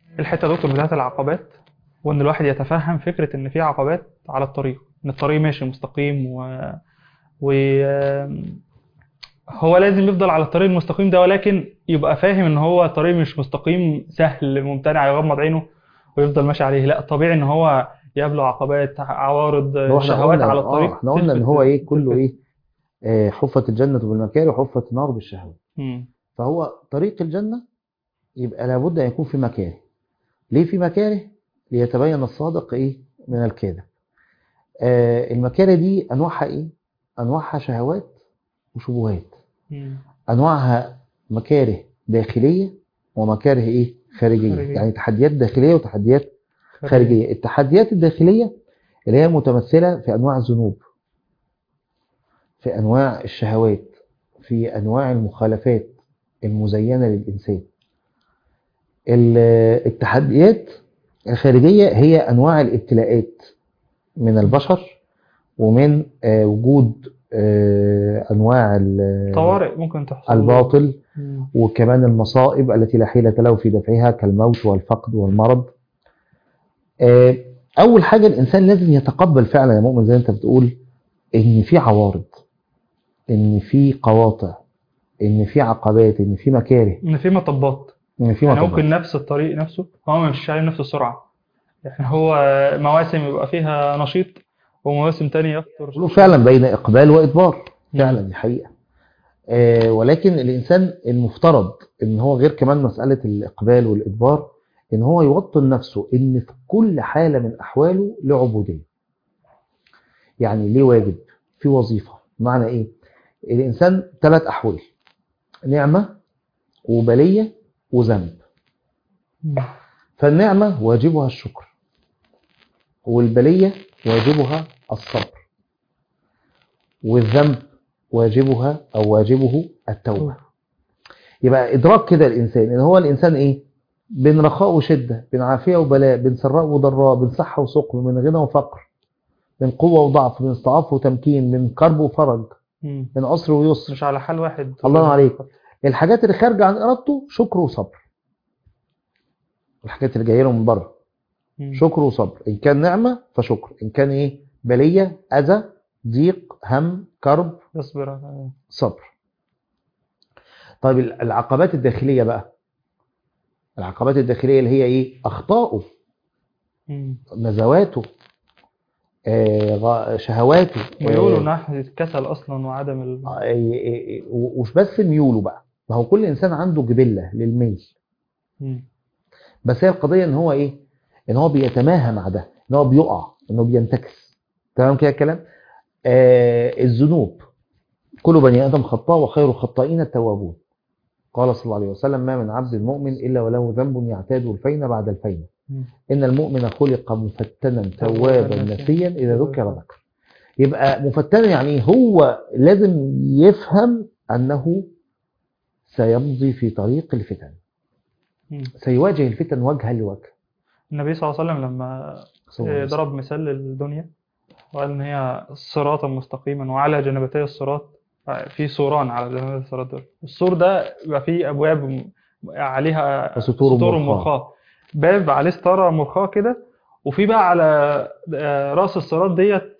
الحته يا دكتور بتاعت العقبات، وان الواحد يتفهم فكره ان في عقبات على الطريق، ان الطريق ماشي مستقيم و... هو لازم يفضل على الطريق المستقيم ده، ولكن يبقى فاهم ان هو طريق مش مستقيم سهل ممتنع يغمض عينه ويفضل ماشي عليه. لا، طبيعي ان هو يقابله عقبات، عوارض، هو شهوات على الطريق احنا قلنا ان تلفت هو ايه كله تلفت. ايه. حفت الجنة بالمكاره وحفت النار بالشهوات. مم. فهو طريق الجنة يبقى لابد ان يكون في مكاره. ليه في مكاره؟ ليتبين الصادق ايه من الكاذب. المكاره دي انواعها ايه؟ انواعها شهوات وشبهات. مم. انواعها مكاره داخليه ومكاره ايه خارجيه، خارجية. يعني تحديات داخليه وتحديات خارجية. خارجيه. التحديات الداخليه اللي هي متمثله في انواع الذنوب، في انواع الشهوات، في انواع المخالفات المزينه للانسان. التحديات الخارجيه هي انواع الابتلاءات من البشر، ومن وجود انواع طوارئ ممكن تحصل له. الباطل، مم. وكمان المصائب التي لا حيلة له في دفعها كالموت والفقد والمرض. آه، أول حاجة الإنسان لازم يتقبل فعلا يا مؤمن زي أنت بتقول إن في عوارض، إن في قواطع، إن في عقبات، إن في مكاره، ان في مطبات. إن في يعني مطبات. ممكن نفس الطريق نفسه هو ما يمشيش عليه بنفس السرعة. يعني هو مواسم يبقى فيها نشيط، ومواسم تانية يفتر له شوية. فعلا بين إقبال وإدبار، فعلا مم. دي حقيقة. ولكن الإنسان المفترض إن هو غير كمان مسألة الإقبال والإدبار، إن هو يوطن نفسه إن في كل حالة من أحواله له عبودية. يعني ليه واجب، في وظيفة. معنى إيه؟ الإنسان ثلاث أحوال: نعمة وبلية وذنب. مم. فالنعمة واجبها الشكر، والبلية واجبها الصبر، والذنب واجبها أو واجبه التوبة. أوه. يبقى إدراك كده الإنسان إن هو الإنسان إيه؟ بين رخاء وشدة، بين عافية وبلاء، بين سراء وضراء، بين صحة وسقم، من غنى وفقر، من قوة وضعف، من استضعاف وتمكين، من كرب وفرج، مم. من عسر ويسر. مش على حال واحد طول الله عليك. الفترة. الحاجات اللي خارجة عن إرادته شكر وصبر، الحاجات اللي جايه له من بره مم. شكر وصبر. ان كان نعمه فشكر، ان كان ايه بليه اذى ضيق هم كرب يصبر صبر. طيب العقبات الداخليه بقى، العقبات الداخليه اللي هي ايه؟ اخطائه، مم. نزواته، شهواته، ميوله ناحية الكسل أصلا وعدم ومش بس ميوله بقى. ما هو كل انسان عنده جبله للميل، مم. بس هي القضيه ان هو ايه؟ ان هو بيتماهى مع ده، ان هو بيقع، انه بينتكس. تمام كده الكلام. الذنوب، كل بني آدم خطاء وخير الخطائين التوابون. قال صلى الله عليه وسلم: ما من عبد مؤمن إلا وله ذنب يعتاد الفين بعد الفين، مم. إن المؤمن خلق مفتنا توابا توابا نسيا نسيا إذا إذا ذكر ذكر. ذكر. يبقى مفتنا يعني إيه؟ هو لازم يفهم أنه سيمضي في طريق الفتن، مم. سيواجه الفتن وجها لوجه. النبي صلى الله عليه وسلم لما صلى الله عليه وسلم. ضرب مثال للدنيا وقال إن هي صراطا مستقيما وعلى جانبتي الصراط في سوران على جانبتي الصراط دول. السور ده بيبقى فيه أبواب عليها وستور سطور مرخاة. مرخاة، باب عليه ستارة مرخاة كده، وفي بقى على رأس الصراط ديت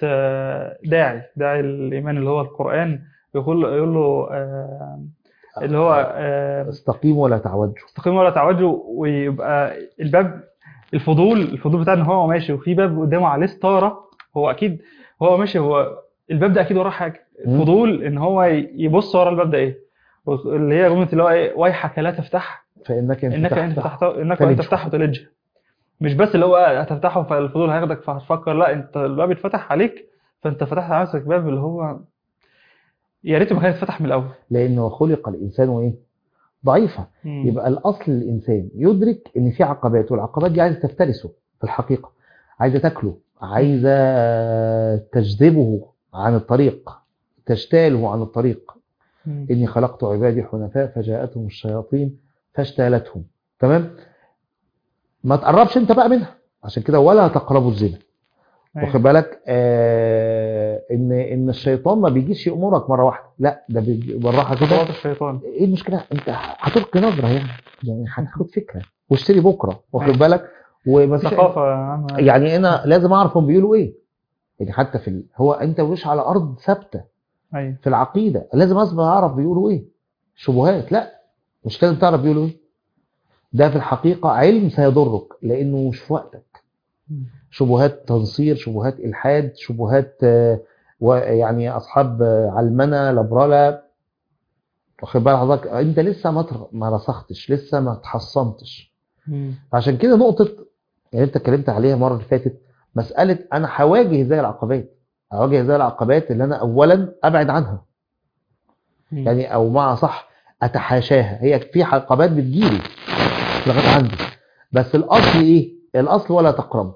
داعي الإيمان اللي هو القرآن، يقول له اللي هو استقيموا ولا تعوجوا. استقيموا ولا تعوجوا. ويبقى الباب، الفضول بتاع ان هو ماشي وفي باب قدامه عليه ستاره، هو اكيد هو ماشي، هو الباب ده اكيد وراه حاجه. م? الفضول ان هو يبص ورا الباب ده ايه، اللي هي جمله اللي هو ايه، ويحك لا تفتح فإنك إن فتحته انك وان تلجه. تفتحه تلج. مش بس اللي هو هتفتحه فالفضول هياخدك فهتفكر، لا، انت الباب اتفتح عليك، فانت فتحت على نفسك باب اللي هو يا ريته ما كان اتفتح من الاول. لأنه خلق الإنسان إيه؟ ضعيفة. مم. يبقى الأصل الإنسان يدرك إن في عقبات، والعقبات دي عايزة تفترسه في الحقيقة، عايزة تاكله، مم. عايزة تجذبه عن الطريق، تجتاله عن الطريق. مم. إني خلقت عبادي حنفاء فجاءتهم الشياطين فاجتالتهم. تمام. ما تقربش أنت بقى منها، عشان كده ولا تقربوا الزنا. واخد ايوه. بالك ان الشيطان ما بيجيش يأمرك مره واحده، لا ده بالراحه كده. خطوات الشيطان. ايه المشكله؟ انت هتلقي نظره يعني هتاخد فكره. واشتري بكره، واخد أيوة. بالك؟ ومفيش ثقافة عامة. يعني انا لازم اعرف هم بيقولوا ايه. يعني حتى هو انت مش على ارض ثابته أيوة. في العقيده، لازم اصبر اعرف بيقولوا ايه. شبهات لا، مش لازم تعرف بيقولوا ايه. ده في الحقيقه علم سيضرك لانه مش في وقتك. شبهات تنصير، شبهات الحاد، شبهات ويعني اصحاب علمنه لبرله، واخد بال حضرتك؟ انت لسه ما رسختش، لسه ما اتحصنتش. عشان كده نقطه يعني انت اتكلمت عليها المره اللي فاتت، مساله انا هواجه ازاي العقبات. هواجه ازاي العقبات اللي انا اولا ابعد عنها، يعني او مع صح اتحاشاها. هي في عقبات بتجيلي لغايه عندي، بس الاصل ايه؟ الاصل ولا تقرب،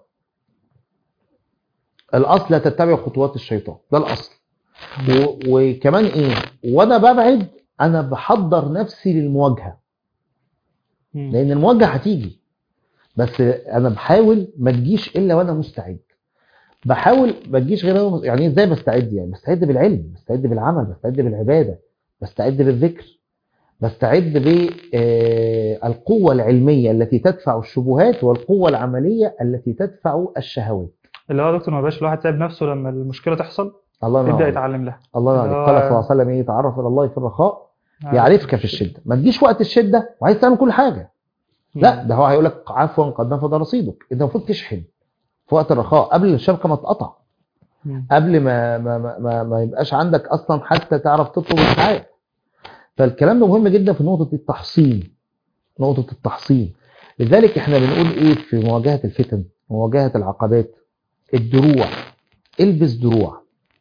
الاصل لا تتبع خطوات الشيطان، ده الاصل. وكمان ايه؟ وانا ببعد انا بحضر نفسي للمواجهه، لان المواجهه هتيجي، بس انا بحاول ما تجيش الا وانا مستعد. بحاول ما تجيش غير يعني ازاي بستعد؟ يعني بستعد بالعلم، بستعد بالعمل، بستعد بالعباده، بستعد بالذكر، بستعد بالقوه العلميه التي تدفع الشبهات، والقوه العمليه التي تدفع الشهوات. اللي هو يا دكتور ما يبقاش الواحد سايب نفسه لما المشكلة تحصل الله ينور يبدأ عليك. يتعلم لها. الله ينور اللي عليك. هو قال صلى الله عليه وسلم ايه؟ تعرف الى الله في الرخاء عارف يعرفك في الشده. ما تجيش وقت الشده وعايز تعمل كل حاجه، لا، ده هو هيقول لك عفوا قد نفذ رصيدك. انت المفروض تشحن في وقت الرخاء قبل الشبكه ما تقطع، قبل ما يبقاش عندك اصلا حتى تعرف تطلب الحاجه. فالكلام ده مهم جدا في نقطه التحصين، نقطه التحصين. لذلك احنا بنقول ايه في مواجهه الفتن، مواجهه العقبات؟ الدروع. البس دروع،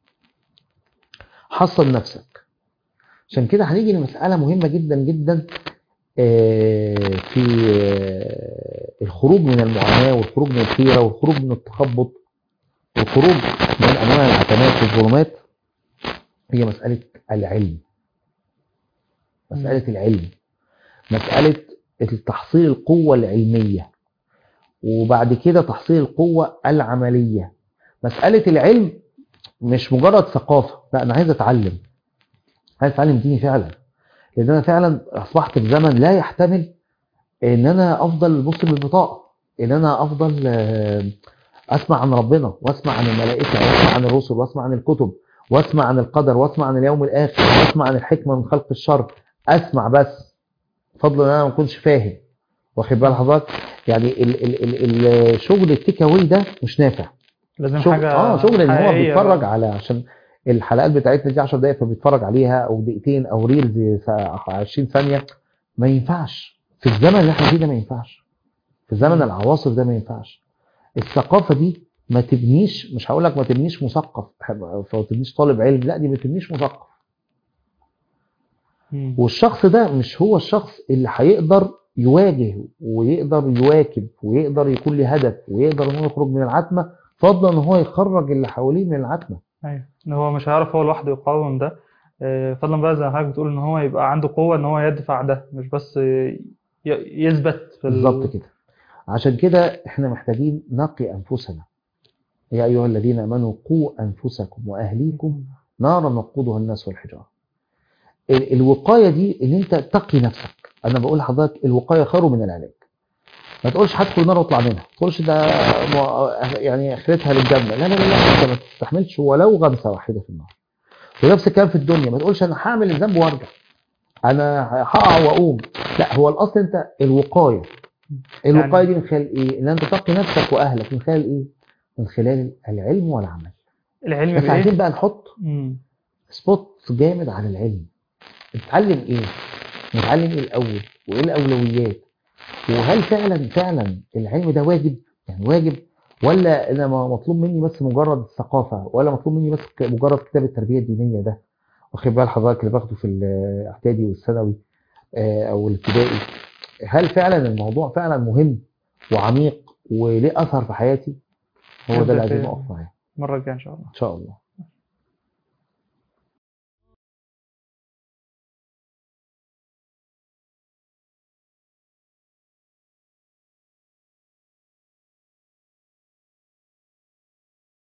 حصن نفسك. عشان كده هنيجي لمساله مهمه جدا جدا في الخروج من المعاناه، والخروج من الحيره، والخروج من التخبط، والخروج من انواع العتمات والظلمات. هي مساله العلم، مساله العلم، مساله تحصيل القوه العلميه، وبعد كده تحصيل القوه العمليه. مساله العلم مش مجرد ثقافه، لا، انا عايز اتعلم، عايز اتعلم ديني فعلا. لان انا فعلا اصبحت في زمن لا يحتمل ان انا افضل مسلم بالبطاقه، ان انا افضل اسمع عن ربنا، واسمع عن الملائكه، واسمع عن الرسل، واسمع عن الكتب، واسمع عن القدر، واسمع عن اليوم الاخر، واسمع عن الحكمه من خلق الشر. اسمع بس، فضل ان انا ما اكونش فاهم، واخد بال حضرتك؟ يعني الشغل التيك اواي ده مش نافع. لازم شغل حاجة شغل ان هو حقيقية بيتفرج بقى. على، عشان الحلقات بتاعتنا دي 10 دقائق فبيتفرج عليها، او دقيقتين، او ريلز 20 ثانيه. ما ينفعش في الزمن اللي احنا فيه ده، ما ينفعش في زمن العواصف ده، ما ينفعش. الثقافه دي ما تبنيش، مش هقول لك ما تبنيش مثقف او تبنيش طالب علم، لا، دي ما تبنيش مثقف. والشخص ده مش هو الشخص اللي هيقدر يواجه، ويقدر يواكب، ويقدر يكون له هدف، ويقدر ان هو يخرج من العتمه، فضلا ان هو يخرج اللي حواليه من العتمه. ايوه، ان هو مش هيعرف هو لوحده يقاوم ده. فضلا بقى زي ما حضرتك بتقول ان هو يبقى عنده قوة ان هو يدفع ده، مش بس يثبت في بالظبط كده. عشان كده احنا محتاجين نقي انفسنا. يا ايها الذين امنوا قوا انفسكم واهليكم نارا وقودها الناس والحجاره. الوقايه دي ان انت تقي نفسك. انا بقول لحضرتك الوقايه خير من العلاج. ما تقولش هدخل النار واطلع منها، ما تقولش ده يعني اخرتها للجنه، لا لا لا، انت ما تستحملش ولو غمسه واحده في النار. ونفس الكلام في الدنيا، ما تقولش انا هعمل الذنب وارجع، انا هقع واقوم. لا، هو الاصل انت الوقايه. الوقايه دي من خلال ايه؟ ان انت تقي نفسك واهلك. من خلال ايه؟ من خلال العلم والعمل. العلم بس عايزين بايه؟ بقى نحط سبوت جامد على العلم. نتعلم ايه؟ نتعلم ايه الاول؟ وايه الاولويات؟ وهل فعلا العلم ده واجب؟ يعني واجب، ولا انا مطلوب مني بس مجرد الثقافه، ولا مطلوب مني بس مجرد كتاب التربيه الدينيه ده، واخد بال حضرتك، اللي باخده في الاعدادي والثانوي او الابتدائي؟ هل فعلا الموضوع فعلا مهم وعميق وليه اثر في حياتي؟ هو ده نبدأ اللي عايزين في نقف معاه المرة الجاية ان شاء الله. ان شاء الله.